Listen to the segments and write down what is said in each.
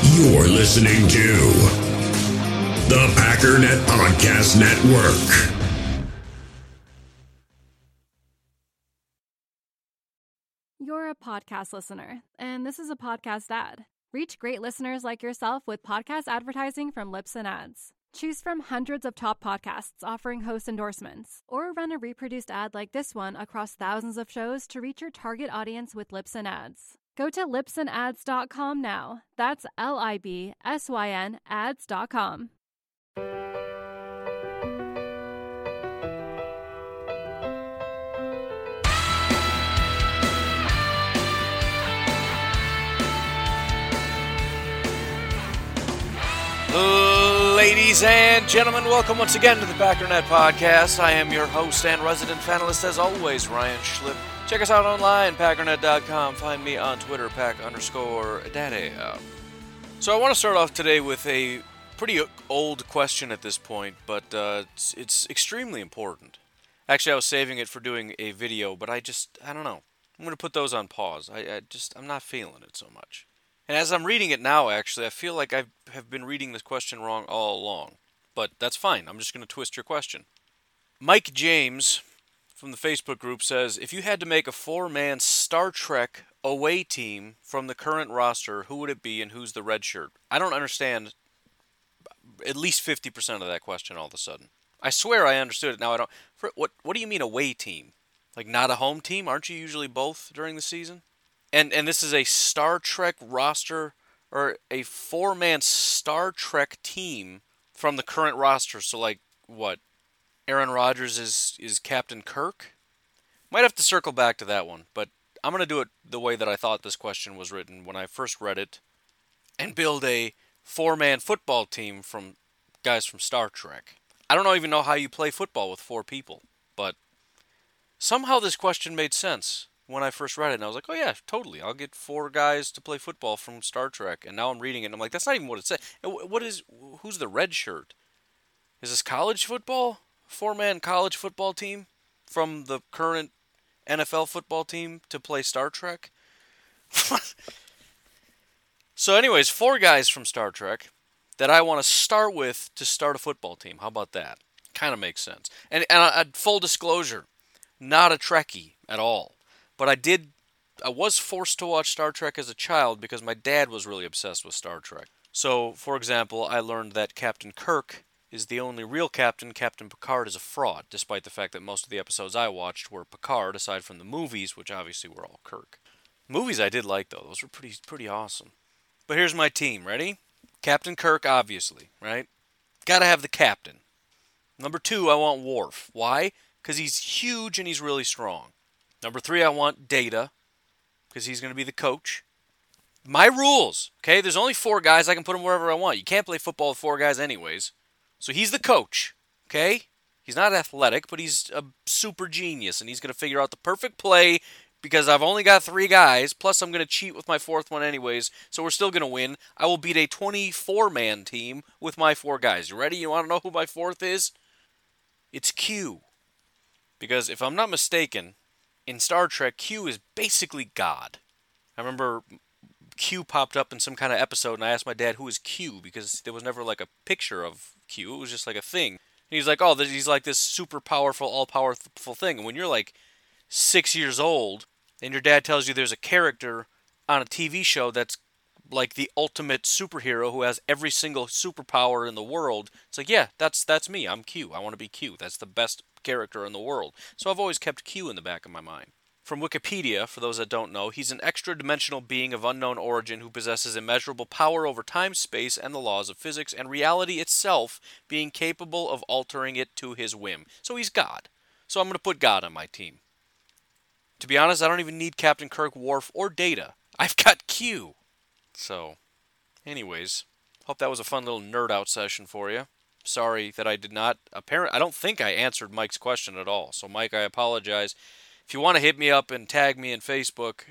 You're listening to the Packernet Podcast Network. You're a podcast listener, and this is a podcast ad. Reach great listeners like yourself with podcast advertising from Libsyn Ads. Choose from hundreds of top podcasts offering host endorsements, or run a reproduced ad like this one across thousands of shows to reach your target audience with Libsyn Ads. Go to libsynads.com now. That's LIBSYN ads.com. Ladies and gentlemen, welcome once again to the Packernet Podcast. I am your host and resident panelist, as always, Ryan Schlip. Check us out online, packernet.com. Find me on Twitter, pack_daddy. So I want to start off today with a pretty old question at this point, but it's extremely important. Actually, I was saving it for doing a video, but I don't know. I'm going to put those on pause. I'm not feeling it so much. And as I'm reading it now, actually, I feel like I have been reading this question wrong all along. But that's fine. I'm just going to twist your question. Mike James from the Facebook group says, if you had to make a four-man Star Trek away team from the current roster, who would it be and who's the red shirt? I don't understand at least 50% of that question all of a sudden. I swear I understood it. Now I don't. What do you mean away team? Like not a home team? Aren't you usually both during the season? And this is a Star Trek roster, or a four-man Star Trek team from the current roster. So, like, what? Aaron Rodgers is Captain Kirk? Might have to circle back to that one, but I'm going to do it the way that I thought this question was written when I first read it, and build a four-man football team from guys from Star Trek. I don't even know how you play football with four people, but somehow this question made sense when I first read it, and I was like, oh yeah, totally. I'll get four guys to play football from Star Trek. And now I'm reading it, and I'm like, that's not even what it said. Who's the red shirt? Is this college football? Four-man college football team from the current NFL football team to play Star Trek? So anyways, four guys from Star Trek that I want to start with to start a football team. How about that? Kind of makes sense. And full disclosure, not a Trekkie at all. But I was forced to watch Star Trek as a child because my dad was really obsessed with Star Trek. So, for example, I learned that Captain Kirk is the only real captain. Captain Picard is a fraud, despite the fact that most of the episodes I watched were Picard, aside from the movies, which obviously were all Kirk. Movies I did like, though. Those were pretty awesome. But here's my team. Ready? Captain Kirk, obviously, right? Gotta have the captain. Number 2, I want Worf. Why? Because he's huge and he's really strong. Number 3, I want Data, because he's going to be the coach. My rules, okay? There's only 4 guys. I can put them wherever I want. You can't play football with 4 guys anyways. So he's the coach, okay? He's not athletic, but he's a super genius, and he's going to figure out the perfect play because I've only got 3 guys, plus I'm going to cheat with my 4th one anyways, so we're still going to win. I will beat a 24-man team with my 4 guys. You ready? You want to know who my 4th is? It's Q. Because if I'm not mistaken, in Star Trek, Q is basically God. I remember Q popped up in some kind of episode, and I asked my dad, who is Q? Because there was never like a picture of Q. It was just like a thing. And he's like, oh, he's like this super powerful, all-powerful thing. And when you're like 6 years old, and your dad tells you there's a character on a TV show that's like the ultimate superhero who has every single superpower in the world, it's like, yeah, that's me. I'm Q. I want to be Q. That's the best character in the world. So I've always kept Q in the back of my mind. From Wikipedia, for those that don't know, he's an extra-dimensional being of unknown origin who possesses immeasurable power over time, space, and the laws of physics, and reality itself, being capable of altering it to his whim. So he's God. So I'm going to put God on my team. To be honest, I don't even need Captain Kirk, Worf, or Data. I've got Q. So, anyways, hope that was a fun little nerd-out session for you. Sorry that I did not. I don't think I answered Mike's question at all. So, Mike, I apologize. If you want to hit me up and tag me in Facebook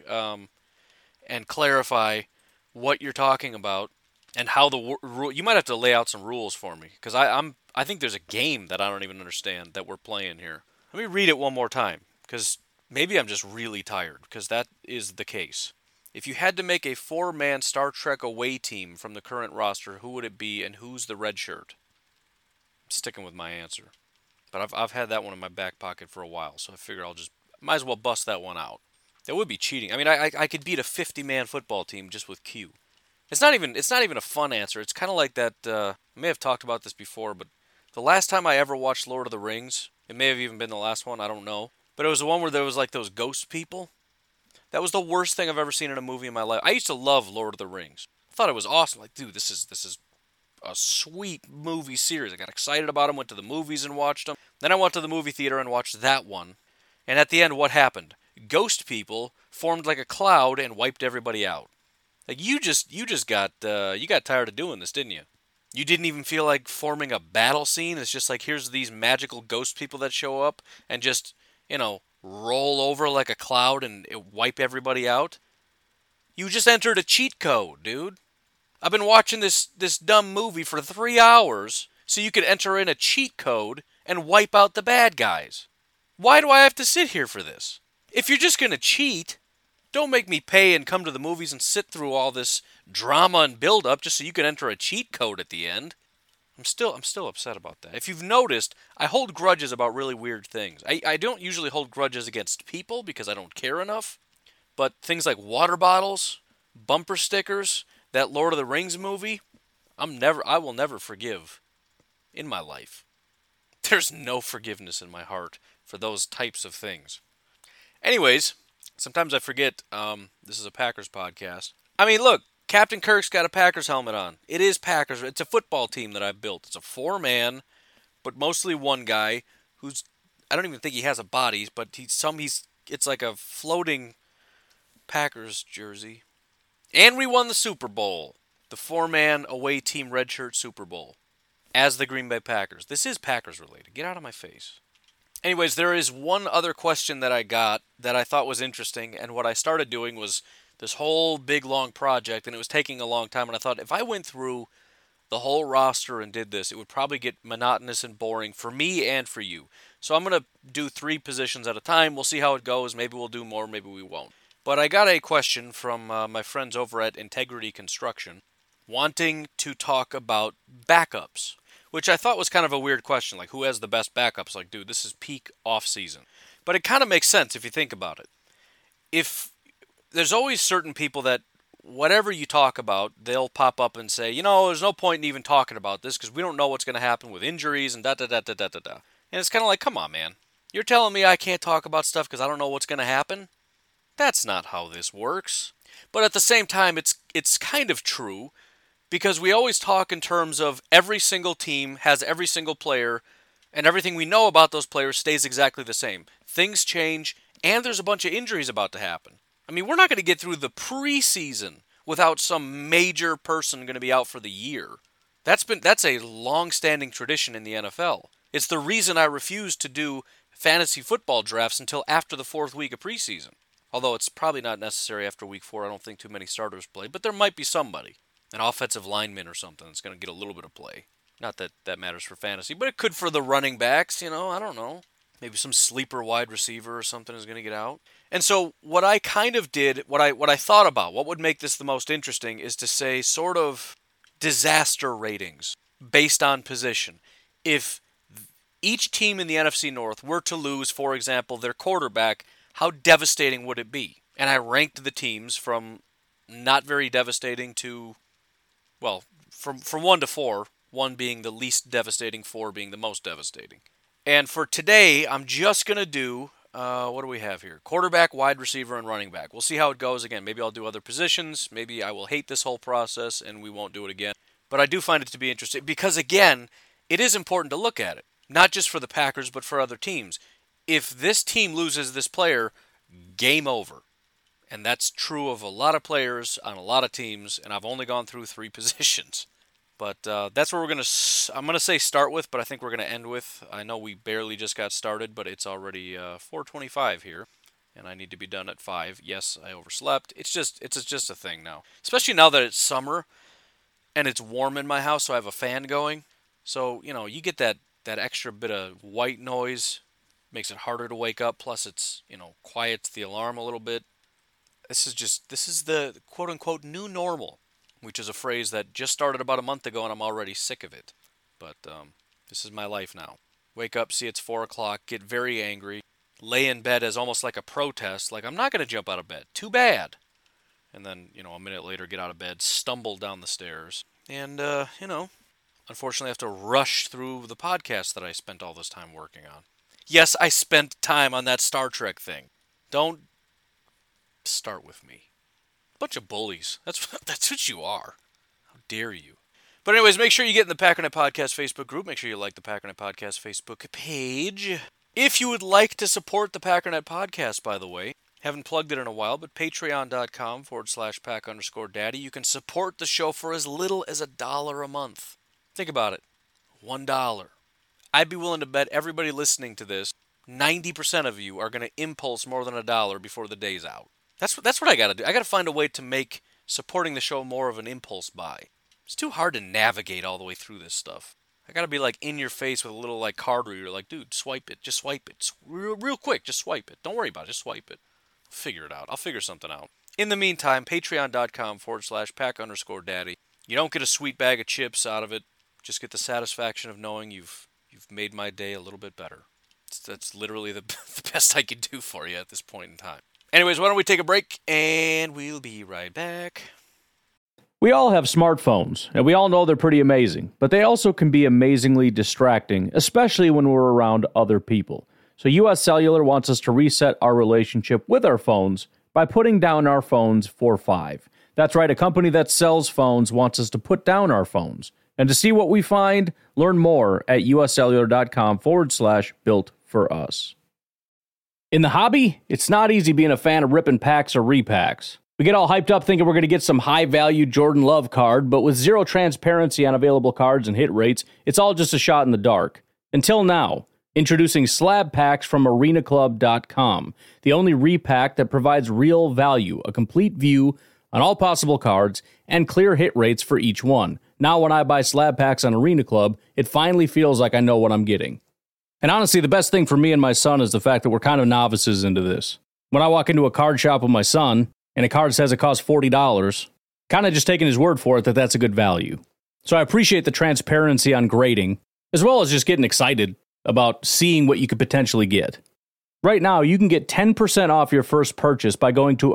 and clarify what you're talking about and how the rule, you might have to lay out some rules for me because I think there's a game that I don't even understand that we're playing here. Let me read it one more time because maybe I'm just really tired because that is the case. If you had to make a 4-man Star Trek away team from the current roster, who would it be and who's the red shirt? I'm sticking with my answer. But I've had that one in my back pocket for a while, so I figure might as well bust that one out. That would be cheating. I mean, I could beat a 50-man football team just with Q. It's not even a fun answer. It's kind of like that. I may have talked about this before, but the last time I ever watched Lord of the Rings, it may have even been the last one. I don't know, but it was the one where there was like those ghost people. That was the worst thing I've ever seen in a movie in my life. I used to love Lord of the Rings. I thought it was awesome. Like, dude, this is a sweet movie series. I got excited about them. Went to the movies and watched them. Then I went to the movie theater and watched that one. And at the end, what happened? Ghost people formed like a cloud and wiped everybody out. Like you just got tired of doing this, didn't you? You didn't even feel like forming a battle scene. It's just like here's these magical ghost people that show up and just roll over like a cloud and wipe everybody out. You just entered a cheat code, dude. I've been watching this dumb movie for 3 hours so you could enter in a cheat code and wipe out the bad guys. Why do I have to sit here for this? If you're just going to cheat, don't make me pay and come to the movies and sit through all this drama and build-up just so you can enter a cheat code at the end. I'm still upset about that. If you've noticed, I hold grudges about really weird things. I don't usually hold grudges against people because I don't care enough. But things like water bottles, bumper stickers, that Lord of the Rings movie, I will never forgive in my life. There's no forgiveness in my heart for those types of things. Anyways, sometimes I forget this is a Packers podcast. I mean, look, Captain Kirk's got a Packers helmet on. It is Packers. It's a football team that I've built. It's a 4-man, but mostly one guy who's, I don't even think he has a body, but it's like a floating Packers jersey. And we won the Super Bowl. The 4-man away team red shirt Super Bowl. As the Green Bay Packers. This is Packers related. Get out of my face. Anyways, there is one other question that I got that I thought was interesting, and what I started doing was this whole big long project, and it was taking a long time, and I thought if I went through the whole roster and did this, it would probably get monotonous and boring for me and for you. So I'm going to do 3 positions at a time. We'll see how it goes. Maybe we'll do more, maybe we won't. But I got a question from my friends over at Integrity Construction wanting to talk about backups, which I thought was kind of a weird question, like who has the best backups? Like, dude, this is peak off-season. But it kind of makes sense if you think about it. If there's always certain people that whatever you talk about, they'll pop up and say, there's no point in even talking about this because we don't know what's going to happen with injuries and da-da-da-da-da-da-da. And it's kind of like, come on, man. You're telling me I can't talk about stuff because I don't know what's going to happen? That's not how this works. But at the same time, it's kind of true because we always talk in terms of every single team has every single player and everything we know about those players stays exactly the same. Things change and there's a bunch of injuries about to happen. I mean, we're not going to get through the preseason without some major person going to be out for the year. That's a long-standing tradition in the NFL. It's the reason I refuse to do fantasy football drafts until after the 4th week of preseason. Although it's probably not necessary after week 4. I don't think too many starters play, but there might be somebody. An offensive lineman or something that's going to get a little bit of play. Not that that matters for fantasy, but it could for the running backs, I don't know. Maybe some sleeper wide receiver or something is going to get out. And so what I kind of did, what I thought about, what would make this the most interesting is to say sort of disaster ratings based on position. If each team in the NFC North were to lose, for example, their quarterback, how devastating would it be? And I ranked the teams from not very devastating to, well, from 1 to 4, 1 being the least devastating, 4 being the most devastating. And for today, I'm just going to do, what do we have here? Quarterback, wide receiver, and running back. We'll see how it goes again. Maybe I'll do other positions. Maybe I will hate this whole process and we won't do it again. But I do find it to be interesting because, again, it is important to look at it. Not just for the Packers, but for other teams. If this team loses this player, game over. And that's true of a lot of players on a lot of teams, and I've only gone through 3 positions. But that's where I'm going to say start with, but I think we're going to end with. I know we barely just got started, but it's already 4:25 here, and I need to be done at 5. Yes, I overslept. It's just a thing now. Especially now that it's summer, and it's warm in my house, so I have a fan going. So, you get that extra bit of white noise. Makes it harder to wake up, plus it's, quiets the alarm a little bit. This is the quote-unquote new normal, which is a phrase that just started about a month ago, and I'm already sick of it. But this is my life now. Wake up, see it's 4 o'clock, get very angry, lay in bed as almost like a protest, like I'm not going to jump out of bed. Too bad. And then, a minute later, get out of bed, stumble down the stairs, and, unfortunately have to rush through the podcast that I spent all this time working on. Yes, I spent time on that Star Trek thing. Don't start with me. Bunch of bullies. That's what you are. How dare you? But anyways, make sure you get in the Packernet Podcast Facebook group. Make sure you like the Packernet Podcast Facebook page. If you would like to support the Packernet Podcast, by the way, haven't plugged it in a while, but patreon.com/pack_daddy. You can support the show for as little as $1 a month. Think about it. $1. I'd be willing to bet everybody listening to this, 90% of you are going to impulse more than $1 before the day's out. That's what I got to do. I got to find a way to make supporting the show more of an impulse buy. It's too hard to navigate all the way through this stuff. I got to be like in your face with a little like card reader, like, dude, swipe it. Just swipe it. Real quick, just swipe it. Don't worry about it. Just swipe it. Figure it out. I'll figure something out. In the meantime, patreon.com/pack_daddy. You don't get a sweet bag of chips out of it. Just get the satisfaction of knowing you've made my day a little bit better. That's literally the best I can do for you at this point in time. Anyways, why don't we take a break, and we'll be right back. We all have smartphones, and we all know they're pretty amazing, but they also can be amazingly distracting, especially when we're around other people. So US Cellular wants us to reset our relationship with our phones by putting down our phones for $5. That's right, a company that sells phones wants us to put down our phones. And to see what we find, learn more at uscellular.com/built-for-us. In the hobby, it's not easy being a fan of ripping packs or repacks. We get all hyped up thinking we're going to get some high-value Jordan Love card, but with zero transparency on available cards and hit rates, it's all just a shot in the dark. Until now, introducing slab packs from arenaclub.com, the only repack that provides real value, a complete view on all possible cards, and clear hit rates for each one. Now when I buy slab packs on Arena Club, it finally feels like I know what I'm getting. And honestly, the best thing for me and my son is the fact that we're kind of novices into this. When I walk into a card shop with my son, and a card says it costs $40, kind of just taking his word for it that that's a good value. So I appreciate the transparency on grading, as well as just getting excited about seeing what you could potentially get. Right now, you can get 10% off your first purchase by going to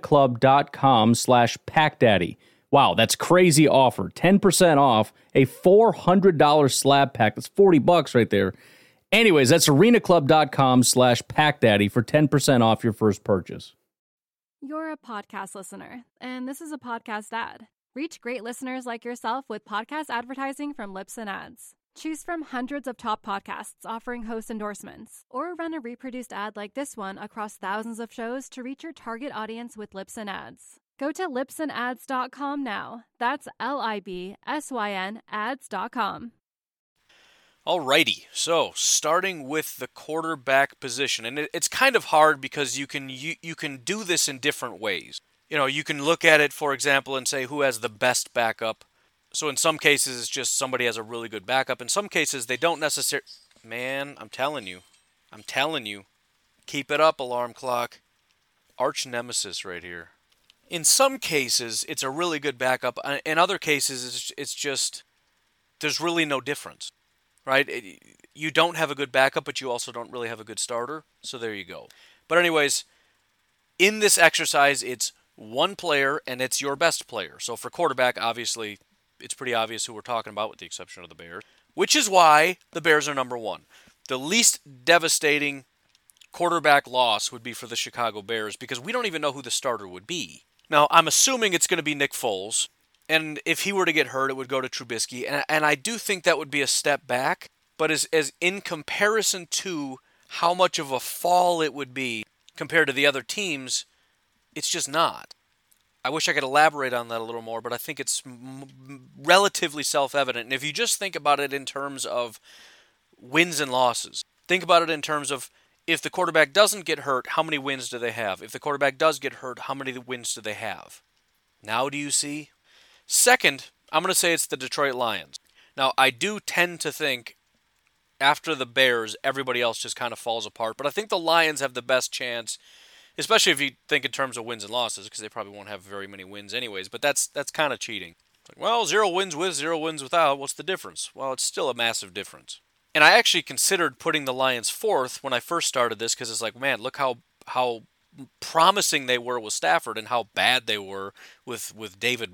arenaclub.com/packdaddy. Wow, that's crazy offer. 10% off a $400 slab pack. That's $40 right there. Anyways, that's arenaclub.com/packdaddy for 10% off your first purchase. You're a podcast listener, and this is a podcast ad. Reach great listeners like yourself with podcast advertising from Libsyn Ads. Choose from hundreds of top podcasts offering host endorsements, or run a reproduced ad like this one across thousands of shows to reach your target audience with Libsyn Ads. Go to libsynads.com now. That's LIBSYN ads.com. Alrighty, so starting with the quarterback position, and it's kind of hard because you can do this in different ways. You can look at it, for example, and say who has the best backup. So in some cases, it's just somebody has a really good backup. In some cases, they don't necessarily... Man, I'm telling you. Keep it up, alarm clock. Arch nemesis right here. In some cases, it's a really good backup. In other cases, it's just... There's really no difference, right? You don't have a good backup, but you also don't really have a good starter. So there you go. But anyways, in this exercise, it's one player, and it's your best player. So for quarterback, obviously... It's pretty obvious who we're talking about with the exception of the Bears, which is why the Bears are number one. The least devastating quarterback loss would be for the Chicago Bears because we don't even know who the starter would be. Now, I'm assuming it's going to be Nick Foles, and if he were to get hurt, it would go to Trubisky, and I do think that would be a step back, but as in comparison to how much of a fall it would be compared to the other teams, it's just not. I wish I could elaborate on that a little more, but I think it's relatively self-evident. And if you just think about it in terms of wins and losses, think about it in terms of if the quarterback doesn't get hurt, how many wins do they have? If the quarterback does get hurt, how many wins do they have? Now do you see? Second, I'm going to say it's the Detroit Lions. Now, I do tend to think after the Bears, everybody else just kind of falls apart, but I think the Lions have the best chance especially if you think in terms of wins and losses, because they probably won't have very many wins anyways. But that's kind of cheating. It's like, well, 0 wins with, 0 wins without. What's the difference? Well, it's still a massive difference. And I actually considered putting the Lions fourth when I first started this, because it's like, man, look how promising they were with Stafford and how bad they were with David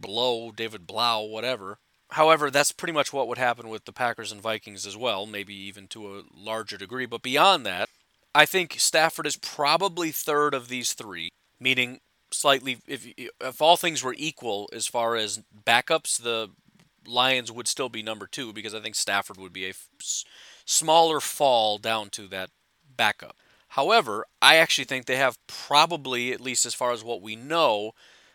Blau, whatever. However, that's pretty much what would happen with the Packers and Vikings as well, maybe even to a larger degree. But beyond that, I think Stafford is probably third of these three, meaning slightly, if all things were equal as far as backups, the Lions would still be number two, because I think Stafford would be a smaller fall down to that backup. However, I actually think they have probably, at least as far as what we know,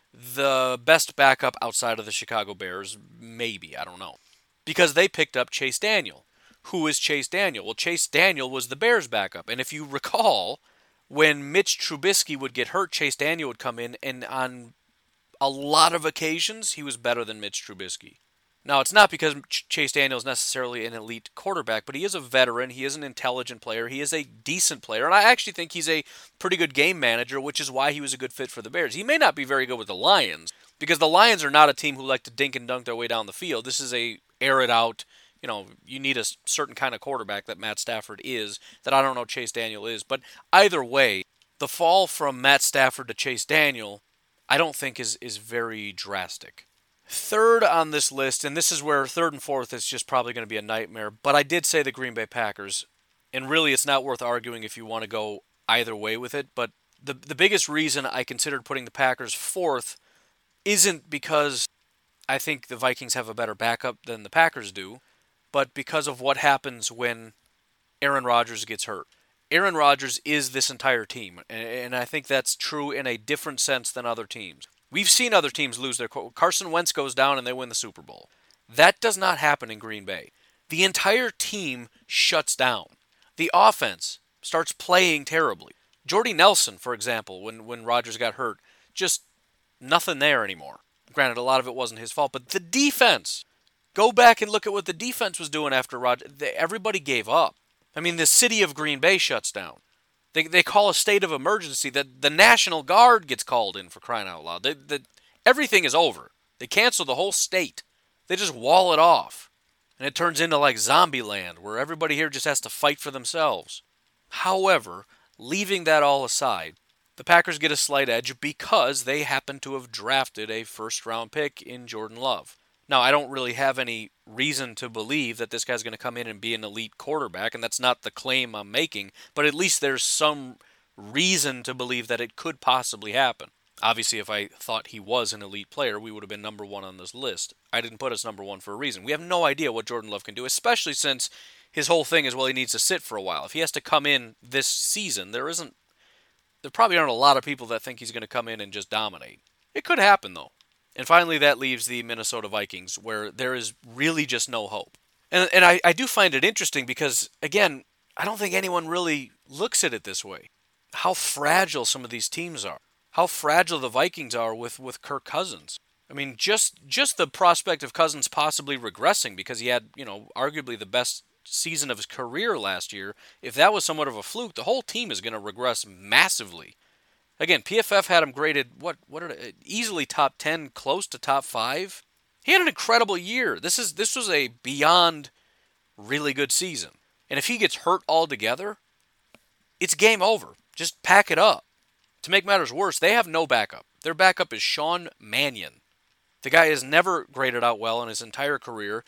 the best backup outside of the Chicago Bears, maybe, I don't know. Because they picked up Chase Daniel. Who is Chase Daniel? Well, Chase Daniel was the Bears' backup. And if you recall, when Mitch Trubisky would get hurt, Chase Daniel would come in, and on a lot of occasions, he was better than Mitch Trubisky. Now, it's not because Chase Daniel is necessarily an elite quarterback, but he is a veteran, he is an intelligent player, he is a decent player, and I actually think he's a pretty good game manager, which is why he was a good fit for the Bears. He may not be very good with the Lions, because the Lions are not a team who like to dink and dunk their way down the field. This is a air it out, you need a certain kind of quarterback that Matt Stafford is, that I don't know Chase Daniel is. But either way, the fall from Matt Stafford to Chase Daniel, I don't think is very drastic. Third on this list, and this is where third and fourth is just probably going to be a nightmare, but I did say the Green Bay Packers, and really it's not worth arguing if you want to go either way with it, but the biggest reason I considered putting the Packers fourth isn't because I think the Vikings have a better backup than the Packers do, but because of what happens when Aaron Rodgers gets hurt. Aaron Rodgers is this entire team, and I think that's true in a different sense than other teams. We've seen other teams lose their... Carson Wentz goes down and they win the Super Bowl. That does not happen in Green Bay. The entire team shuts down. The offense starts playing terribly. Jordy Nelson, for example, when Rodgers got hurt, just nothing there anymore. Granted, a lot of it wasn't his fault, but the defense... Go back and look at what the defense was doing after Rodgers. Everybody gave up. I mean, the city of Green Bay shuts down. They call a state of emergency. The National Guard gets called in, for crying out loud. Everything is over. They cancel the whole state. They just wall it off. And it turns into like zombie land, where everybody here just has to fight for themselves. However, leaving that all aside, the Packers get a slight edge because they happen to have drafted a first-round pick in Jordan Love. Now, I don't really have any reason to believe that this guy's going to come in and be an elite quarterback, and that's not the claim I'm making, but at least there's some reason to believe that it could possibly happen. Obviously, if I thought he was an elite player, we would have been number one on this list. I didn't put us number one for a reason. We have no idea what Jordan Love can do, especially since his whole thing is, well, he needs to sit for a while. If he has to come in this season, there probably aren't a lot of people that think he's going to come in and just dominate. It could happen, though. And finally, that leaves the Minnesota Vikings, where there is really just no hope. And I do find it interesting because, again, I don't think anyone really looks at it this way. How fragile some of these teams are. How fragile the Vikings are with Kirk Cousins. I mean, just the prospect of Cousins possibly regressing because he had, arguably the best season of his career last year. If that was somewhat of a fluke, the whole team is going to regress massively. Again, PFF had him graded, easily top 10, close to top 5. He had an incredible year. This was a beyond really good season. And if he gets hurt altogether, it's game over. Just pack it up. To make matters worse, they have no backup. Their backup is Sean Mannion. The guy has never graded out well in his entire career.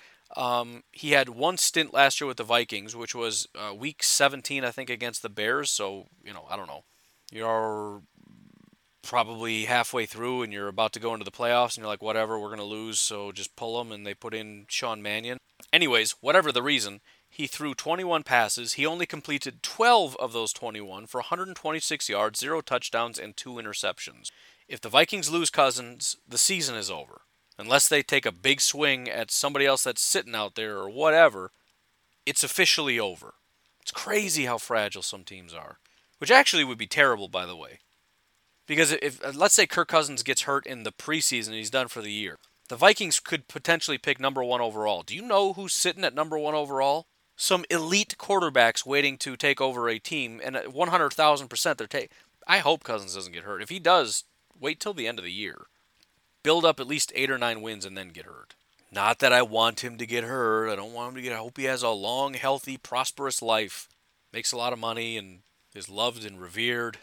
He had one stint last year with the Vikings, which was week 17, I think, against the Bears. So, I don't know. You're probably halfway through and you're about to go into the playoffs and you're like, whatever, we're going to lose, so just pull them, and they put in Sean Mannion. Anyways, whatever the reason, he threw 21 passes. He only completed 12 of those 21 for 126 yards, 0 touchdowns, and 2 interceptions. If the Vikings lose Cousins, the season is over. Unless they take a big swing at somebody else that's sitting out there or whatever, it's officially over. It's crazy how fragile some teams are. Which actually would be terrible, by the way. Because if let's say Kirk Cousins gets hurt in the preseason and he's done for the year, the Vikings could potentially pick number 1 overall. Do you know who's sitting at number 1 overall? Some elite quarterbacks waiting to take over a team, and 100,000% I hope Cousins doesn't get hurt. If he does, wait till the end of the year. Build up at least 8 or 9 wins and then get hurt. Not that I want him to get hurt. I don't want him to get hurt. I hope he has a long, healthy, prosperous life. Makes a lot of money and is loved and revered.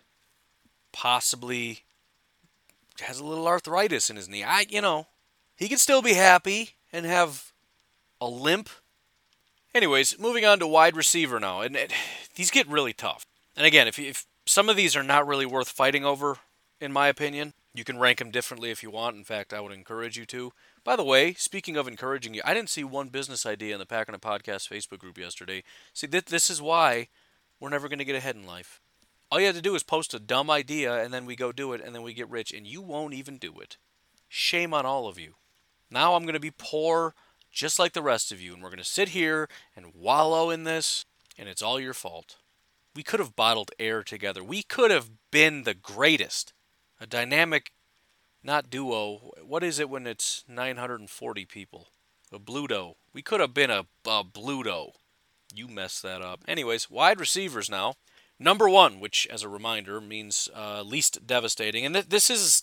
Possibly has a little arthritis in his knee. He can still be happy and have a limp. Anyways, moving on to wide receiver now. And these get really tough. And again, if some of these are not really worth fighting over, in my opinion, you can rank them differently if you want. In fact, I would encourage you to. By the way, speaking of encouraging you, I didn't see one business idea in the Packernet Podcast Facebook group yesterday. See, this is why we're never going to get ahead in life. All you have to do is post a dumb idea, and then we go do it, and then we get rich, and you won't even do it. Shame on all of you. Now I'm going to be poor just like the rest of you, and we're going to sit here and wallow in this, and it's all your fault. We could have bottled air together. We could have been the greatest. A dynamic, not duo. What is it when it's 940 people? A Bluto. We could have been a Bluto. You messed that up. Anyways, wide receivers now. Number 1, which, as a reminder, means least devastating. And it's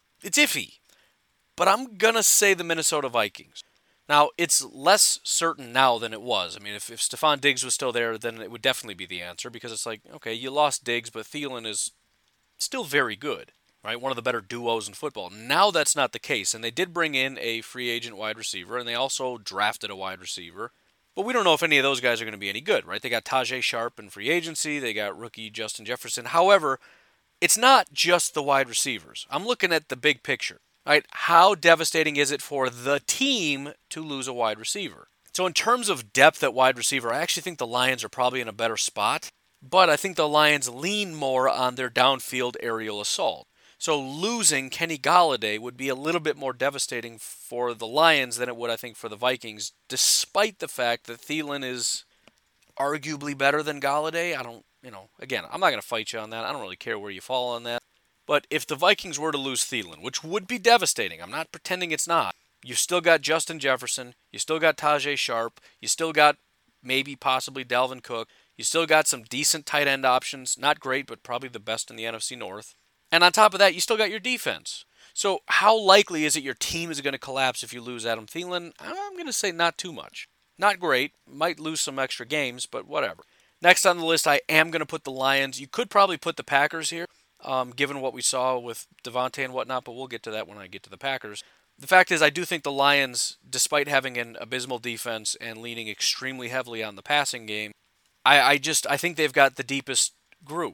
iffy. But I'm going to say the Minnesota Vikings. Now, it's less certain now than it was. I mean, if Stephon Diggs was still there, then it would definitely be the answer. Because it's like, okay, you lost Diggs, but Thielen is still very good. Right? One of the better duos in football. Now that's not the case. And they did bring in a free agent wide receiver. And they also drafted a wide receiver. But we don't know if any of those guys are going to be any good, right? They got Tajay Sharp in free agency. They got rookie Justin Jefferson. However, it's not just the wide receivers. I'm looking at the big picture, right? How devastating is it for the team to lose a wide receiver? So in terms of depth at wide receiver, I actually think the Lions are probably in a better spot. But I think the Lions lean more on their downfield aerial assault. So losing Kenny Golladay would be a little bit more devastating for the Lions than it would, I think, for the Vikings, despite the fact that Thielen is arguably better than Golladay. Again, I'm not going to fight you on that. I don't really care where you fall on that. But if the Vikings were to lose Thielen, which would be devastating, I'm not pretending it's not, you've still got Justin Jefferson, you still got Tajay Sharp, you still got maybe possibly Dalvin Cook, you still got some decent tight end options, not great, but probably the best in the NFC North. And on top of that, you still got your defense. So how likely is it your team is going to collapse if you lose Adam Thielen? I'm going to say not too much. Not great. Might lose some extra games, but whatever. Next on the list, I am going to put the Lions. You could probably put the Packers here, given what we saw with Devontae and whatnot, but we'll get to that when I get to the Packers. The fact is, I do think the Lions, despite having an abysmal defense and leaning extremely heavily on the passing game, I think they've got the deepest group.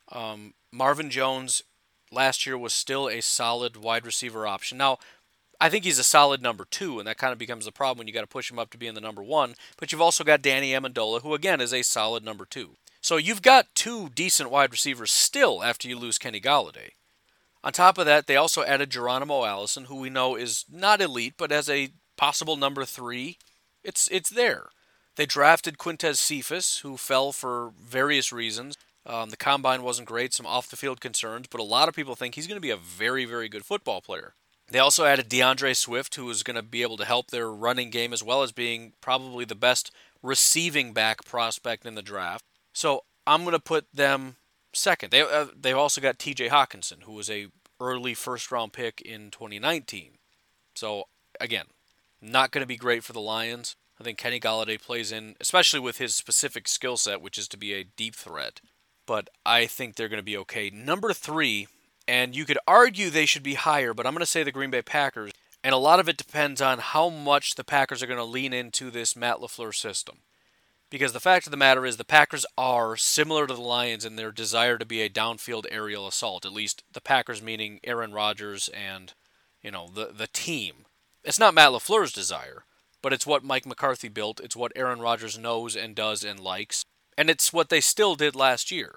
Marvin Jones last year was still a solid wide receiver option. Now, I think he's a solid number 2, and that kind of becomes the problem when you got to push him up to being the number 1. But you've also got Danny Amendola, who again is a solid number 2. So you've got 2 decent wide receivers still after you lose Kenny Golladay. On top of that, they also added Geronimo Allison, who we know is not elite, but as a possible number 3, it's there. They drafted Quintez Cephas, who fell for various reasons. The combine wasn't great, some off-the-field concerns, but a lot of people think he's going to be a very, very good football player. They also added DeAndre Swift, who is going to be able to help their running game as well as being probably the best receiving back prospect in the draft. So I'm going to put them second. They've also got TJ Hawkinson, who was a early first-round pick in 2019. So, again, not going to be great for the Lions. I think Kenny Golladay plays in, especially with his specific skill set, which is to be a deep threat. But I think they're going to be okay. Number 3, and you could argue they should be higher, but I'm going to say the Green Bay Packers. And a lot of it depends on how much the Packers are going to lean into this Matt LaFleur system. Because the fact of the matter is the Packers are similar to the Lions in their desire to be a downfield aerial assault. At least the Packers meaning Aaron Rodgers and, the team. It's not Matt LaFleur's desire, but it's what Mike McCarthy built. It's what Aaron Rodgers knows and does and likes. And it's what they still did last year.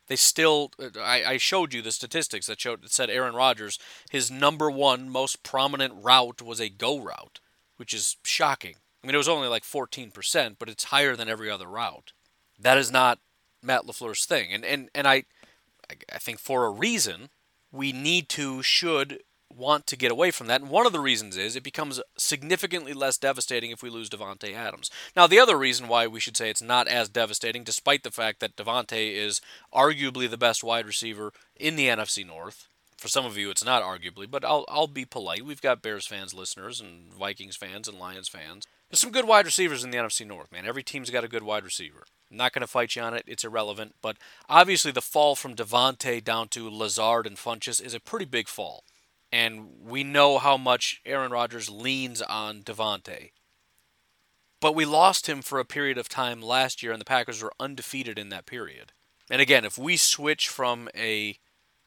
I showed you the statistics that said Aaron Rodgers, his number 1 most prominent route was a go route, which is shocking. I mean, it was only like 14%, but it's higher than every other route. That is not Matt LaFleur's thing. And I think for a reason, we should want to get away from that. And one of the reasons is it becomes significantly less devastating if we lose Davante Adams. Now, the other reason why we should say it's not as devastating, despite the fact that Davante is arguably the best wide receiver in the NFC North. For some of you, it's not arguably, but I'll be polite. We've got Bears fans listeners and Vikings fans and Lions fans. There's some good wide receivers in the NFC North, man. Every team's got a good wide receiver. I'm not going to fight you on it. It's irrelevant. But obviously the fall from Davante down to Lazard and Funchess is a pretty big fall. And we know how much Aaron Rodgers leans on Davante. But we lost him for a period of time last year, and the Packers were undefeated in that period. And again, if we switch from a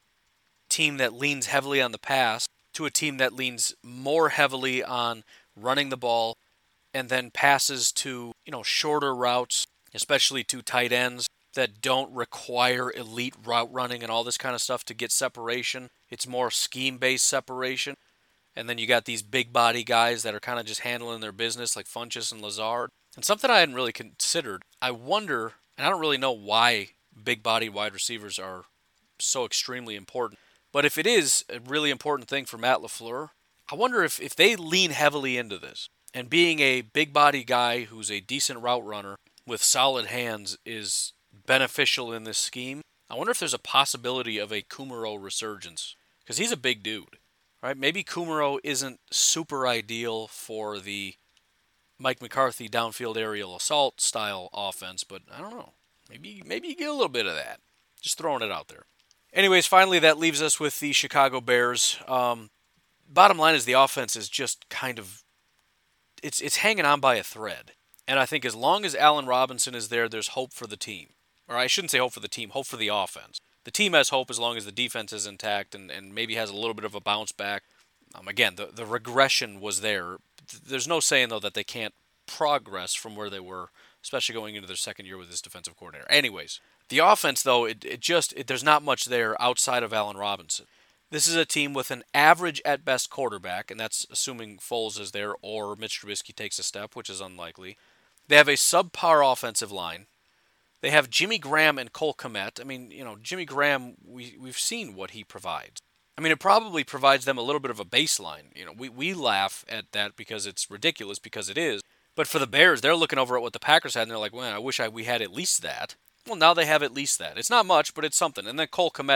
team that leans heavily on the pass to a team that leans more heavily on running the ball and then passes to, shorter routes, especially to tight ends that don't require elite route running and all this kind of stuff to get separation. It's more scheme-based separation. And then you got these big body guys that are kind of just handling their business like Funchess and Lazard. And something I hadn't really considered, I wonder, and I don't really know why big body wide receivers are so extremely important, but if it is a really important thing for Matt LaFleur, I wonder if they lean heavily into this. And being a big body guy who's a decent route runner with solid hands is beneficial in this scheme. I wonder if there's a possibility of a Kumerow resurgence, because he's a big dude, right? Maybe Kumerow isn't super ideal for the Mike McCarthy downfield aerial assault style offense, but I don't know. Maybe you get a little bit of that. Just throwing it out there. Anyways, finally, that leaves us with the Chicago Bears. Bottom line is the offense is just kind of, it's hanging on by a thread. And I think as long as Allen Robinson is there, there's hope for the team. Or I shouldn't say hope for the team, hope for the offense. The team has hope as long as the defense is intact and maybe has a little bit of a bounce back. Again, the regression was there. There's no saying, though, that they can't progress from where they were, especially going into their second year with this defensive coordinator. Anyways, the offense, though, there's not much there outside of Allen Robinson. This is a team with an average at best quarterback, and that's assuming Foles is there or Mitch Trubisky takes a step, which is unlikely. They have a subpar offensive line. They have Jimmy Graham and Cole Kmet. I mean, Jimmy Graham, we've seen what he provides. I mean, it probably provides them a little bit of a baseline. We laugh at that because it's ridiculous, because it is. But for the Bears, they're looking over at what the Packers had, and they're like, man, I wish we had at least that. Well, now they have at least that. It's not much, but it's something. And then Cole Kmet,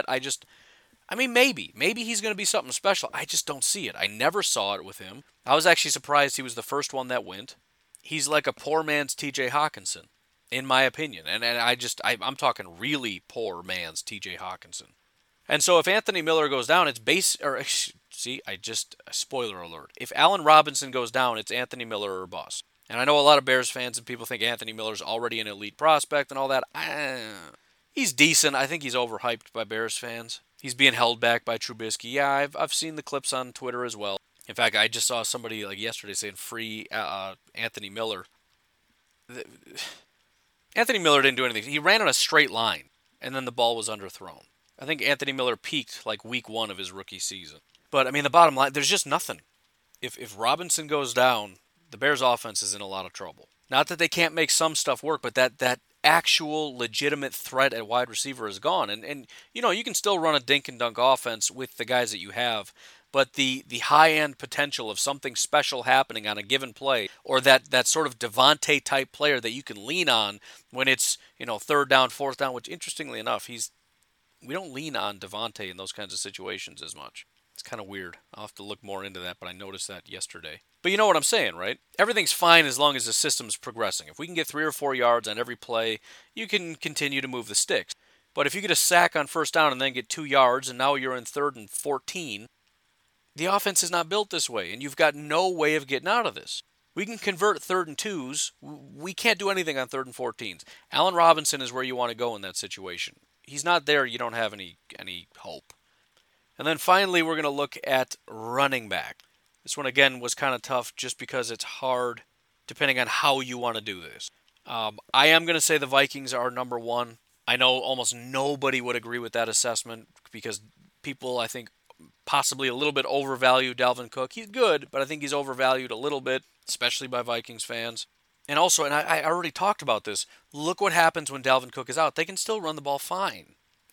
maybe he's going to be something special. I just don't see it. I never saw it with him. I was actually surprised he was the first one that went. He's like a poor man's T.J. Hawkinson, in my opinion. And I'm talking really poor man's T.J. Hawkinson. And so if Anthony Miller goes down, spoiler alert. If Allen Robinson goes down, it's Anthony Miller or bust. And I know a lot of Bears fans and people think Anthony Miller's already an elite prospect and all that. He's decent. I think he's overhyped by Bears fans. He's being held back by Trubisky. Yeah, I've seen the clips on Twitter as well. In fact, I just saw somebody like yesterday saying free Anthony Miller. Anthony Miller didn't do anything. He ran on a straight line, and then the ball was underthrown. I think Anthony Miller peaked like week 1 of his rookie season. But, the bottom line, there's just nothing. If Robinson goes down, the Bears' offense is in a lot of trouble. Not that they can't make some stuff work, but that actual legitimate threat at wide receiver is gone. And you can still run a dink and dunk offense with the guys that you have, but the high-end potential of something special happening on a given play, or that sort of Davante type player that you can lean on when it's, third down, fourth down, which interestingly enough, we don't lean on Davante in those kinds of situations as much. It's kind of weird. I'll have to look more into that, but I noticed that yesterday. But you know what I'm saying, right? Everything's fine as long as the system's progressing. If we can get 3 or 4 yards on every play, you can continue to move the sticks. But if you get a sack on first down and then get 2 yards, and now you're in 3rd and 14, the offense is not built this way, and you've got no way of getting out of this. We can convert 3rd and 2s. We can't do anything on 3rd and 14s. Allen Robinson is where you want to go in that situation. He's not there, you don't have any hope. And then finally, we're going to look at running back. This one, again, was kind of tough just because it's hard depending on how you want to do this. I am going to say the Vikings are number 1. I know almost nobody would agree with that assessment because people, I think, possibly a little bit overvalue Dalvin Cook. He's good, but I think he's overvalued a little bit, especially by Vikings fans. And also, and I already talked about this, look what happens when Dalvin Cook is out. They can still run the ball fine.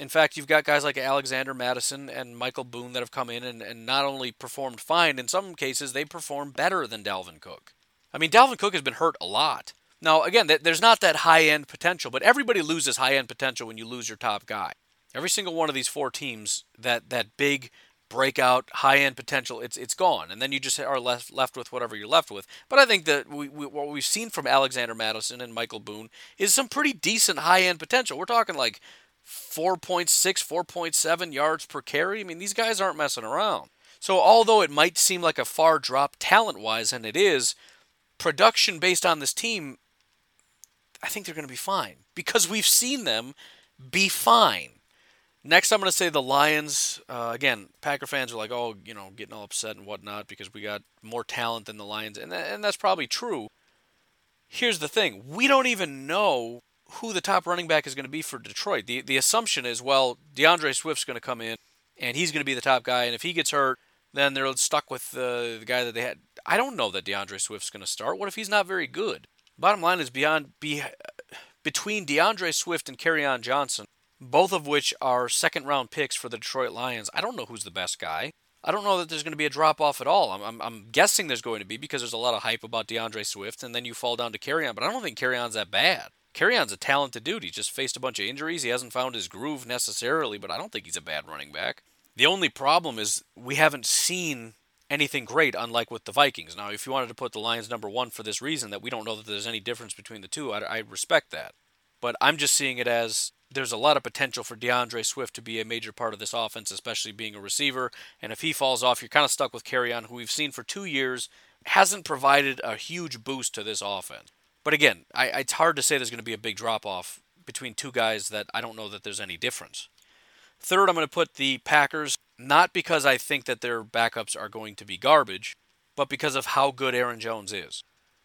In fact, you've got guys like Alexander Madison and Michael Boone that have come in and not only performed fine, in some cases they perform better than Dalvin Cook. I mean, Dalvin Cook has been hurt a lot. Now, again, there's not that high-end potential, but everybody loses high-end potential when you lose your top guy. Every single one of these 4 teams, that big breakout high-end potential, it's gone, and then you just are left with whatever you're left with. But I think that what we've seen from Alexander Madison and Michael Boone is some pretty decent high-end potential. We're talking like 4.6, 4.7 yards per carry. I mean, these guys aren't messing around. So although it might seem like a far drop talent-wise, and it is, production based on this team, I think they're going to be fine because we've seen them be fine. Next, I'm going to say the Lions. Again, Packer fans are like, oh, getting all upset and whatnot because we got more talent than the Lions, and that's probably true. Here's the thing. We don't even know who the top running back is going to be for Detroit. The assumption is, well, DeAndre Swift's going to come in, and he's going to be the top guy, and if he gets hurt, then they're stuck with the guy that they had. I don't know that DeAndre Swift's going to start. What if he's not very good? Bottom line is between DeAndre Swift and Kerryon Johnson, both of which are second-round picks for the Detroit Lions, I don't know who's the best guy. I don't know that there's going to be a drop-off at all. I'm guessing there's going to be because there's a lot of hype about DeAndre Swift, and then you fall down to Kerryon, but I don't think Kerryon's that bad. Kerryon's a talented dude. He just faced a bunch of injuries. He hasn't found his groove necessarily, but I don't think he's a bad running back. The only problem is we haven't seen anything great, unlike with the Vikings. Now, if you wanted to put the Lions number 1 for this reason, that we don't know that there's any difference between the two, I respect that. But I'm just seeing it as there's a lot of potential for DeAndre Swift to be a major part of this offense, especially being a receiver. And if he falls off, you're kind of stuck with Kerryon, who we've seen for 2 years hasn't provided a huge boost to this offense. But again, it's hard to say there's going to be a big drop-off between 2 guys that I don't know that there's any difference. Third, I'm going to put the Packers, not because I think that their backups are going to be garbage, but because of how good Aaron Jones is.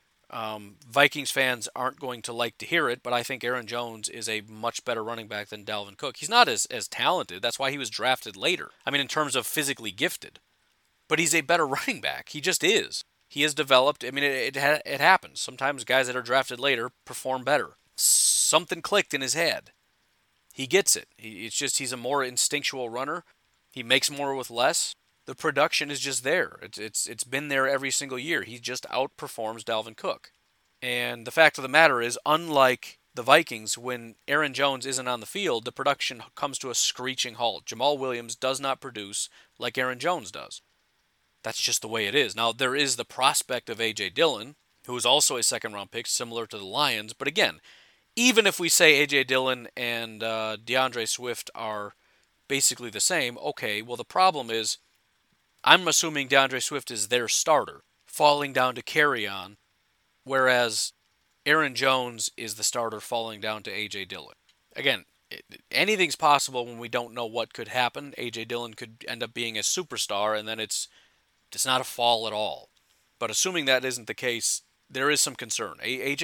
Vikings fans aren't going to like to hear it, but I think Aaron Jones is a much better running back than Dalvin Cook. He's not as talented. That's why he was drafted later. I mean, in terms of physically gifted. But he's a better running back. He just is. He has developed. I mean, it happens. Sometimes guys that are drafted later perform better. Something clicked in his head. He gets it. He's a more instinctual runner. He makes more with less. The production is just there. It's been there every single year. He just outperforms Dalvin Cook. And the fact of the matter is, unlike the Vikings, when Aaron Jones isn't on the field, the production comes to a screeching halt. Jamal Williams does not produce like Aaron Jones does. That's just the way it is. Now, there is the prospect of A.J. Dillon, who is also a second-round pick, similar to the Lions. But again, even if we say A.J. Dillon and DeAndre Swift are basically the same, okay, well, the problem is I'm assuming DeAndre Swift is their starter, falling down to Kerryon, whereas Aaron Jones is the starter falling down to A.J. Dillon. Again, anything's possible when we don't know what could happen. A.J. Dillon could end up being a superstar, and then it's not a fall at all. But assuming that isn't the case, there is some concern.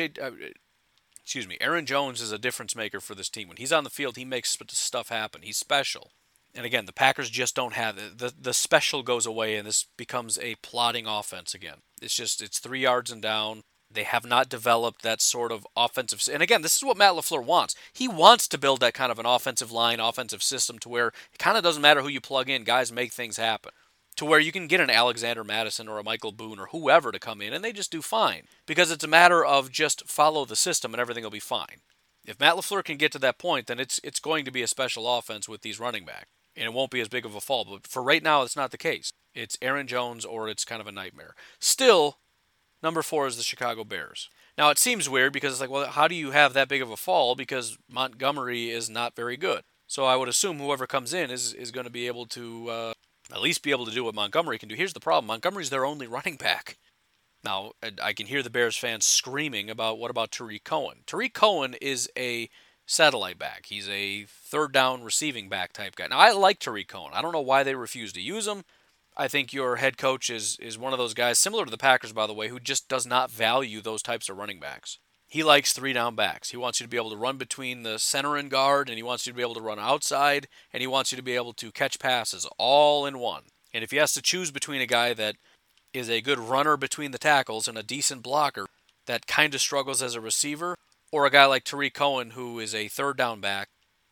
Aaron Jones is a difference maker for this team. When he's on the field, he makes stuff happen. He's special. And again, the Packers just don't have it. The special goes away, and this becomes a plodding offense again. It's 3 yards and down. They have not developed that sort of offensive. And again, this is what Matt LaFleur wants. He wants to build that kind of an offensive line, offensive system to where it kind of doesn't matter who you plug in. Guys make things happen. To where you can get an Alexander Madison or a Michael Boone or whoever to come in, and they just do fine. Because it's a matter of just follow the system and everything will be fine. If Matt LaFleur can get to that point, then it's going to be a special offense with these running backs. And it won't be as big of a fall. But for right now, it's not the case. It's Aaron Jones or it's kind of a nightmare. Still, number 4 is the Chicago Bears. Now, it seems weird because it's like, well, how do you have that big of a fall? Because Montgomery is not very good. So I would assume whoever comes in is going to be able to at least be able to do what Montgomery can do. Here's the problem. Montgomery's their only running back. Now, I can hear the Bears fans screaming about, what about Tariq Cohen? Tariq Cohen is a satellite back. He's a third down receiving back type guy. Now, I like Tariq Cohen. I don't know why they refuse to use him. I think your head coach is one of those guys, similar to the Packers, by the way, who just does not value those types of running backs. He likes 3-down backs. He wants you to be able to run between the center and guard, and he wants you to be able to run outside, and he wants you to be able to catch passes all in one. And if he has to choose between a guy that is a good runner between the tackles and a decent blocker that kind of struggles as a receiver, or a guy like Tariq Cohen who is a third down back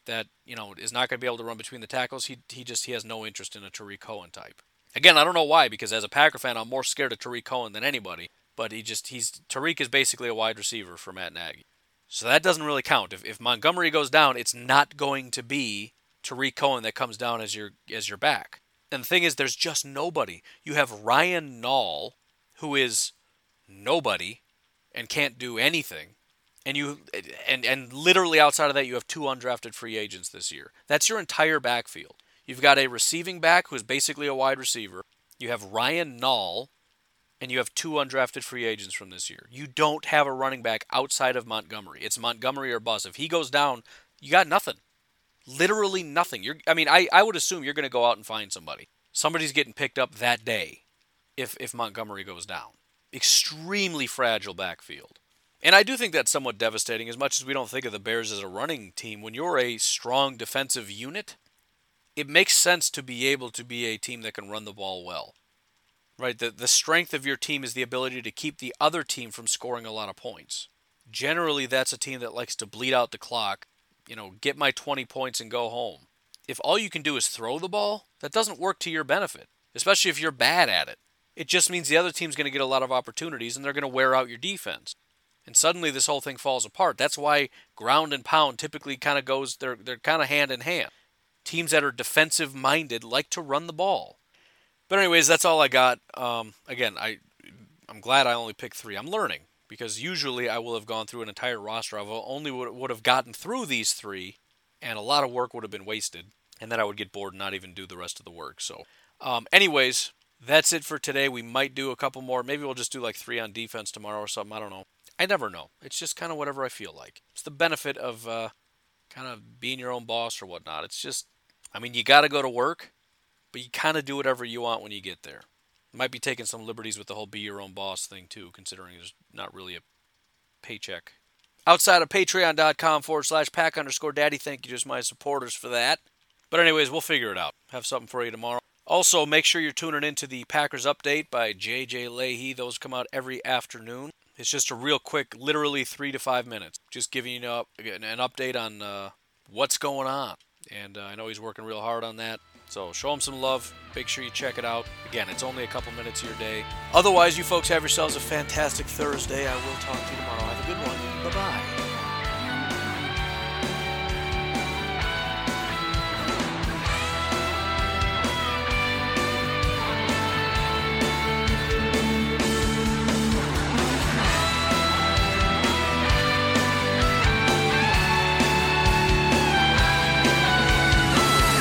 that, is not going to be able to run between the tackles. He has no interest in a Tariq Cohen type. Again, I don't know why, because as a Packer fan, I'm more scared of Tariq Cohen than anybody. But Tariq is basically a wide receiver for Matt Nagy. So that doesn't really count. If Montgomery goes down, it's not going to be Tariq Cohen that comes down as your back. And the thing is, there's just nobody. You have Ryan Nall, who is nobody and can't do anything. And literally outside of that, you have 2 undrafted free agents this year. That's your entire backfield. You've got a receiving back who is basically a wide receiver. You have Ryan Nall, and you have 2 undrafted free agents from this year. You don't have a running back outside of Montgomery. It's Montgomery or bust. If he goes down, you got nothing. Literally nothing. I would assume you're going to go out and find somebody. Somebody's getting picked up that day if Montgomery goes down. Extremely fragile backfield. And I do think that's somewhat devastating, as much as we don't think of the Bears as a running team. When you're a strong defensive unit, it makes sense to be able to be a team that can run the ball well. Right? The strength of your team is the ability to keep the other team from scoring a lot of points. Generally, that's a team that likes to bleed out the clock, get my 20 points and go home. If all you can do is throw the ball, that doesn't work to your benefit, especially if you're bad at it. It just means the other team's going to get a lot of opportunities and they're going to wear out your defense. And suddenly this whole thing falls apart. That's why ground and pound typically kind of goes, they're kind of hand in hand. Teams that are defensive-minded like to run the ball. But anyways, that's all I got. Again, I'm glad I only picked 3. I'm learning, because usually I will have gone through an entire roster. I only would have gotten through these 3, and a lot of work would have been wasted. And then I would get bored and not even do the rest of the work. So, anyways, that's it for today. We might do a couple more. Maybe we'll just do like 3 on defense tomorrow or something. I don't know. I never know. It's just kind of whatever I feel like. It's the benefit of kind of being your own boss or whatnot. It's just, you got to go to work, but you kind of do whatever you want when you get there. Might be taking some liberties with the whole be your own boss thing too, considering there's not really a paycheck. Outside of patreon.com/pack_daddy, thank you to my supporters for that. But anyways, we'll figure it out. Have something for you tomorrow. Also, make sure you're tuning into the Packers Update by J.J. Leahy. Those come out every afternoon. It's just a real quick, literally 3 to 5 minutes, just giving you an update on what's going on. And I know he's working real hard on that. So show him some love. Make sure you check it out. Again, it's only a couple minutes of your day. Otherwise, you folks have yourselves a fantastic Thursday. I will talk to you tomorrow. Have a good one. Bye-bye.